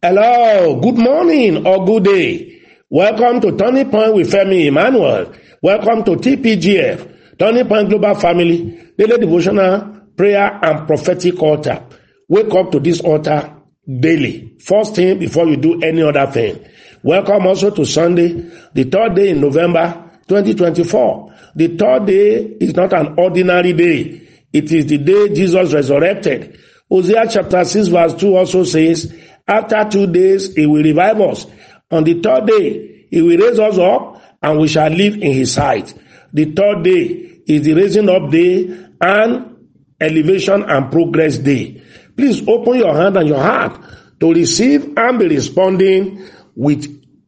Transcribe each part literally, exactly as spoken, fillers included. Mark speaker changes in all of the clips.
Speaker 1: Hello, good morning or good day. Welcome to Turning Point with Femi Emmanuel. Welcome to T P G F, Turning Point Global Family, Daily Devotional, Prayer and Prophetic Altar. Wake up to this altar daily. First thing before you do any other thing. Welcome also to Sunday, the third day in November twenty twenty-four. The third day is not an ordinary day. It is the day Jesus resurrected. Hosea chapter six verse two also says, after two days he will revive us. On the third day he will raise us up and we shall live in his sight. The third day is the raising up day and elevation and progress day. Please open your hand and your heart to receive and be responding with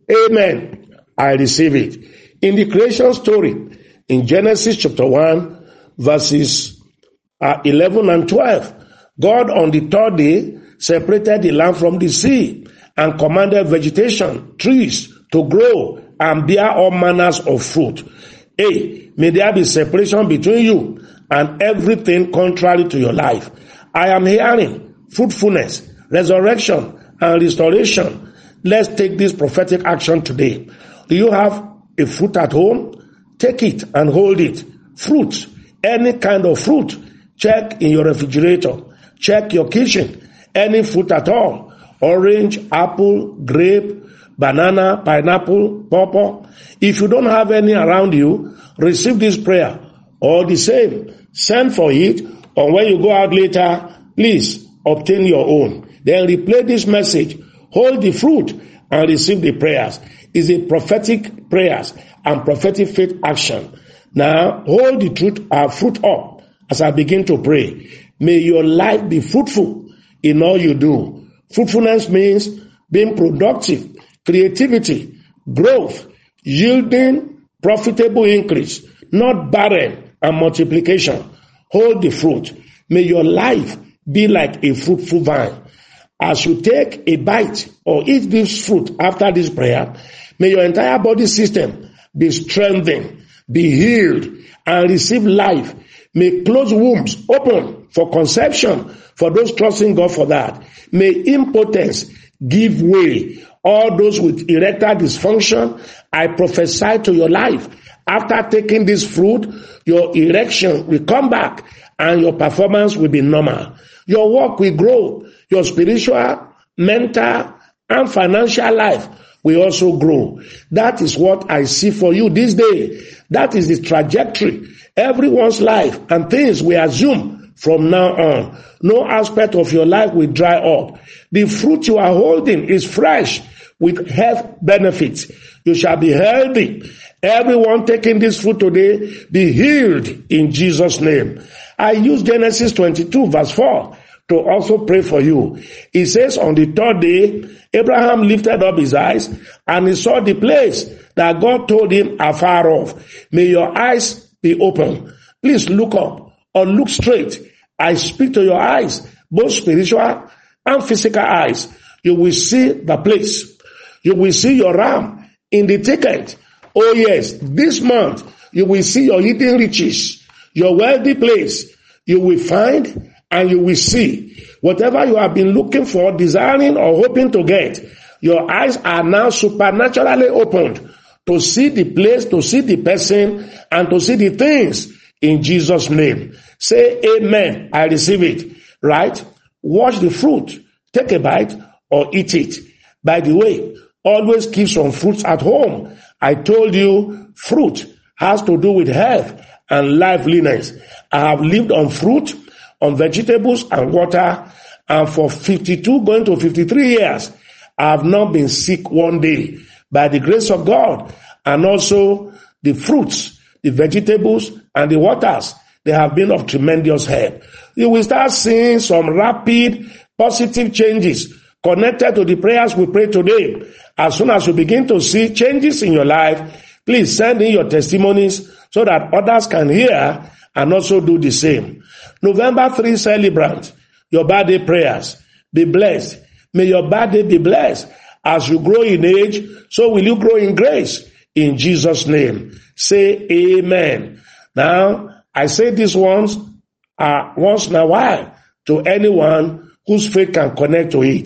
Speaker 1: amen. I receive it. In the creation story, in Genesis chapter one, verses uh, eleven and twelve, God on the third day separated the land from the sea and commanded vegetation, trees to grow and bear all manners of fruit. A, may there be separation between you and everything contrary to your life. I am hearing fruitfulness, resurrection, and restoration. Let's take this prophetic action today. Do you have a fruit at home? Take it and hold it. Fruit, any kind of fruit. Check in your refrigerator. Check your kitchen. Any fruit at all. Orange, apple, grape, banana, pineapple, pawpaw. If you don't have any around you, receive this prayer. All the same, send for it, or when you go out later, please obtain your own. Then replay this message. Hold the fruit and receive the prayers. It's a prophetic prayers and prophetic faith action. Now, hold the truth, uh, fruit up as I begin to pray. May your life be fruitful in all you do. Fruitfulness means being productive, creativity, growth, yielding profitable increase, not barren and multiplication. Hold the fruit. May your life be like a fruitful vine. As you take a bite or eat this fruit after this prayer, may your entire body system be strengthened, be healed, and receive life. May closed wombs open for conception for those trusting God for that. May impotence give way. All those with erectile dysfunction, I prophesy to your life. After taking this fruit, your erection will come back and your performance will be normal. Your work will grow. Your spiritual, mental, and financial life will also grow. That is what I see for you this day. That is the trajectory. Everyone's life and things we assume from now on. No aspect of your life will dry up. The fruit you are holding is fresh with health benefits. You shall be healthy. Everyone taking this fruit today, be healed in Jesus' name. I use Genesis twenty-two verse four to also pray for you. It says on the third day, Abraham lifted up his eyes and he saw the place that God told him afar off. May your eyes be open. Please look up or look straight. I speak to your eyes, both spiritual and physical eyes. You will see the place. You will see your ram in the thicket. Oh yes, this month you will see your hidden riches, your wealthy place. You will find and you will see whatever you have been looking for, desiring or hoping to get. Your eyes are now supernaturally opened to see the place, to see the person, and to see the things in Jesus' name. Say amen. I receive it. Right? Watch the fruit. Take a bite or eat it. By the way, always keep some fruits at home. I told you fruit has to do with health and liveliness. I have lived on fruit, on vegetables and water, and for fifty-two going to fifty-three years, I have not been sick one day. By the grace of God, and also the fruits, the vegetables, and the waters, they have been of tremendous help. You will start seeing some rapid positive changes connected to the prayers we pray today. As soon as you begin to see changes in your life, please send in your testimonies so that others can hear and also do the same. November third celebrant, your birthday prayers. Be blessed. May your birthday be blessed. As you grow in age, so will you grow in grace. In Jesus' name. Say amen. Now, I say this once, uh, once in a while to anyone whose faith can connect to it.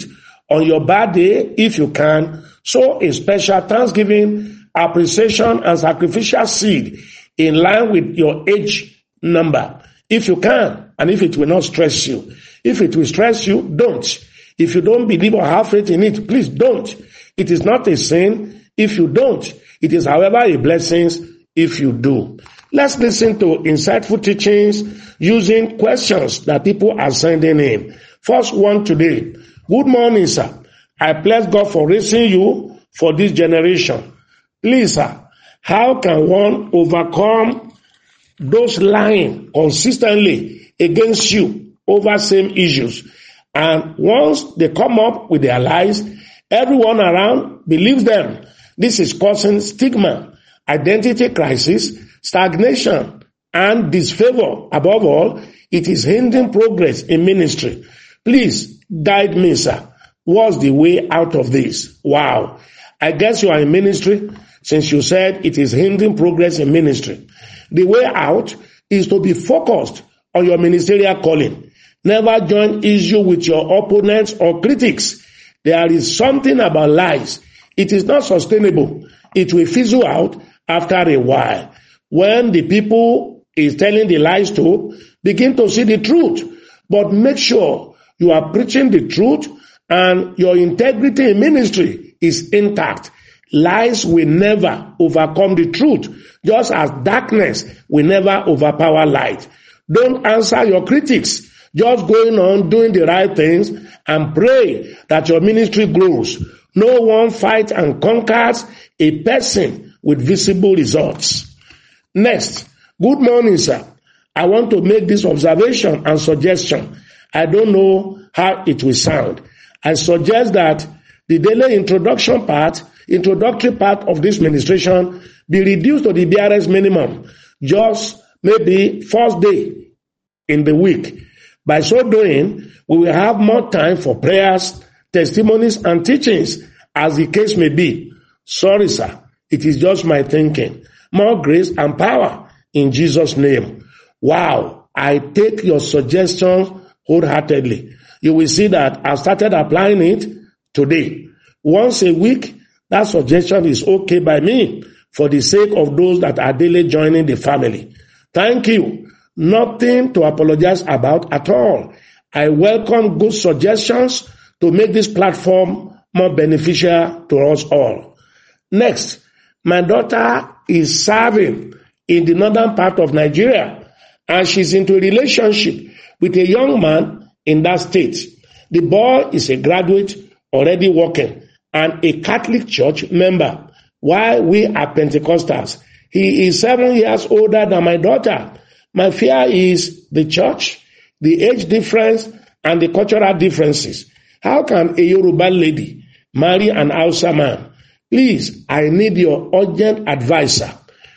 Speaker 1: On your birthday, if you can, sow a special thanksgiving, appreciation, and sacrificial seed in line with your age number. If you can, and if it will not stress you. If it will stress you, don't. If you don't believe or have faith in it, please don't. It is not a sin if you don't. It is, however, a blessing if you do. Let's listen to insightful teachings using questions that people are sending in. First one today. Good morning, sir. I bless God for raising you for this generation. Please, sir, how can one overcome those lying consistently against you over same issues? And once they come up with their lies, everyone around believes them. This is causing stigma, identity crisis, stagnation, and disfavor. Above all, it is hindering progress in ministry. Please guide me, sir. What's the way out of this? Wow. I guess you are in ministry since you said it is hindering progress in ministry. The way out is to be focused on your ministerial calling. Never join issue with your opponents or critics. There is something about lies. It is not sustainable. It will fizzle out after a while. When the people is telling the lies to, begin to see the truth. But make sure you are preaching the truth and your integrity in ministry is intact. Lies will never overcome the truth, just as darkness will never overpower light. Don't answer your critics. Just going on doing the right things and pray that your ministry grows. No one fights and conquers a person with visible results. Next, good morning, sir. I want to make this observation and suggestion. I don't know how it will sound. I suggest that the daily introduction part, introductory part of this ministration be reduced to the B R S minimum, just maybe first day in the week. By so doing, we will have more time for prayers, testimonies, and teachings, as the case may be. Sorry, sir. It is just my thinking. More grace and power in Jesus' name. Wow. I take your suggestions wholeheartedly. You will see that I've started applying it today. Once a week, that suggestion is okay by me for the sake of those that are daily joining the family. Thank you. Nothing to apologize about at all. I welcome good suggestions to make this platform more beneficial to us all. Next, my daughter is serving in the northern part of Nigeria, and she's into a relationship with a young man in that state. The boy is a graduate, already working, and a Catholic church member, while we are Pentecostals. He is seven years older than my daughter. My fear is the church, the age difference, and the cultural differences. How can a Yoruba lady marry an Hausa man? Please, I need your urgent advice, sir.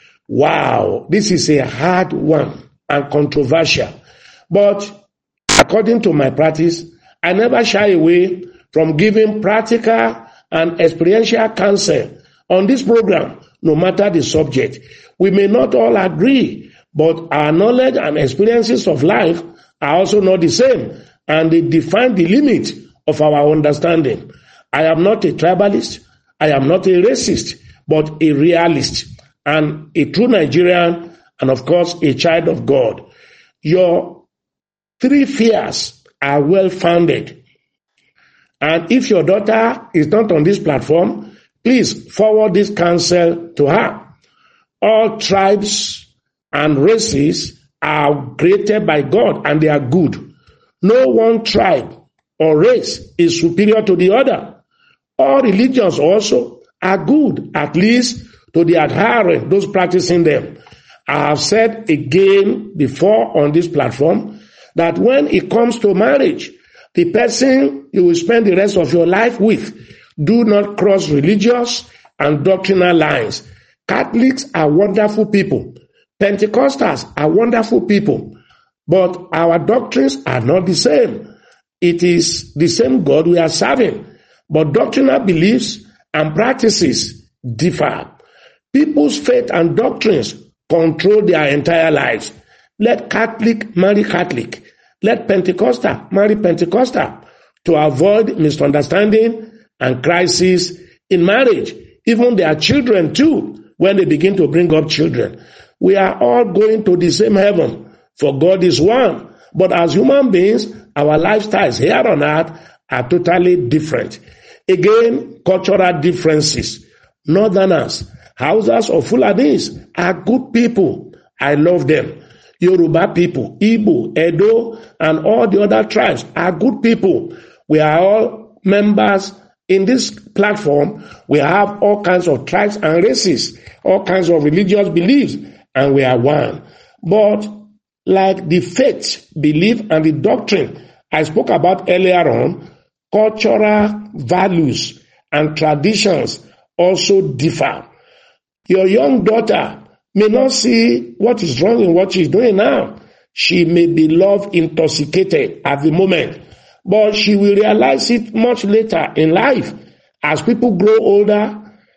Speaker 1: Wow, this is a hard one and controversial. But according to my practice, I never shy away from giving practical and experiential counsel on this program, no matter the subject. We may not all agree, but our knowledge and experiences of life are also not the same, and they define the limit of our understanding. I am not a tribalist, I am not a racist, but a realist, and a true Nigerian, and of course, a child of God. Your three fears are well-founded. And if your daughter is not on this platform, please forward this counsel to her. All tribes and races are created by God, and they are good. No one tribe or race is superior to the other. All religions also are good, at least to the adherent, those practicing them. I have said again before on this platform that when it comes to marriage, the person you will spend the rest of your life with, do not cross religious and doctrinal lines. Catholics are wonderful people. Pentecostals are wonderful people, but our doctrines are not the same. It is the same God we are serving, but doctrinal beliefs and practices differ. People's faith and doctrines control their entire lives. Let Catholic marry Catholic. Let Pentecostal marry Pentecostal. to avoid misunderstanding and crisis in marriage. Even their children too, when they begin to bring up children. We are all going to the same heaven, for God is one. But as human beings, our lifestyles here on earth are totally different. Again, cultural differences. Northerners, Hausas or Fulanis are good people. I love them. Yoruba people, Igbo, Edo, and all the other tribes are good people. We are all members in this platform. We have all kinds of tribes and races, all kinds of religious beliefs, and we are one. But like the faith, belief, and the doctrine I spoke about earlier on, cultural values and traditions also differ. Your young daughter may not see what is wrong in what she's doing now. She may be love intoxicated at the moment, but she will realize it much later in life. As people grow older,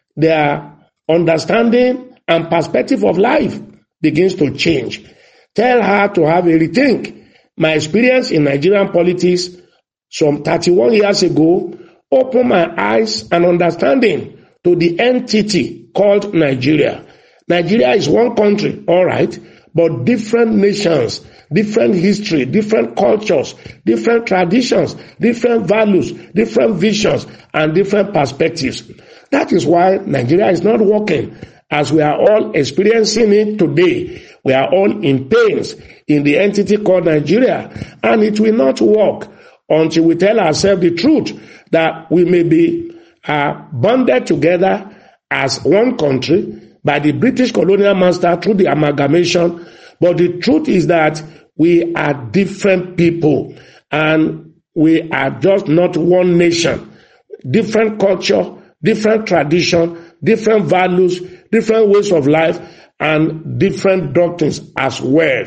Speaker 1: their understanding and perspective of life begins to change. Tell her to have a rethink. My experience in Nigerian politics some thirty-one years ago opened my eyes and understanding to the entity called Nigeria. Nigeria is one country, all right, but different nations, different history, different cultures, different traditions, different values, different visions, and different perspectives. That is why Nigeria is not working as we are all experiencing it today. We are all in pains in the entity called Nigeria, and it will not work until we tell ourselves the truth that we may be uh, bonded together as one country by the British colonial master through the amalgamation. But the truth is that we are different people and we are just not one nation. Different culture, different tradition, different values, different ways of life, and different doctrines as well.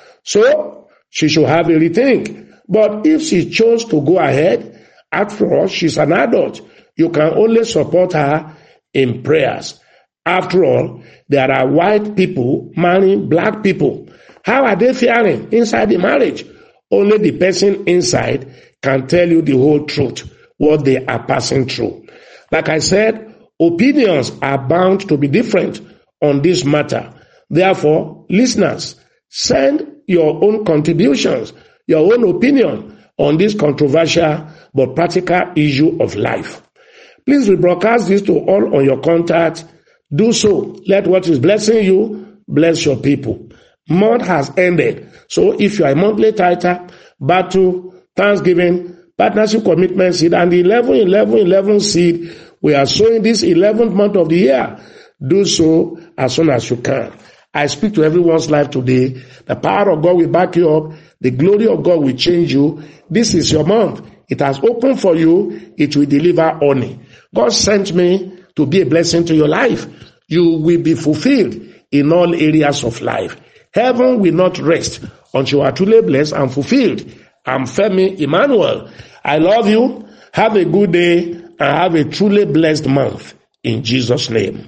Speaker 1: So she should have a rethink. But if she chose to go ahead, after all, she's an adult. You can only support her in prayers. After all, there are white people marrying black people. How are they faring inside the marriage? Only the person inside can tell you the whole truth, what they are passing through. Like I said, opinions are bound to be different on this matter. Therefore, listeners, send your own contributions, your own opinion on this controversial but practical issue of life. Please rebroadcast this to all on your contact. Do so. Let what is blessing you bless your people. Month has ended. So if you are a monthly tither, battle, Thanksgiving, partnership commitment seed, and the eleven eleven eleven seed, we are sowing this eleventh month of the year. Do so as soon as you can. I speak to everyone's life today. The power of God will back you up. The glory of God will change you. This is your month. It has opened for you. It will deliver honey. God sent me to be a blessing to your life. You will be fulfilled in all areas of life. Heaven will not rest until you are truly blessed and fulfilled. I'm Femi Emmanuel. I love you. Have a good day and have a truly blessed month in Jesus' name.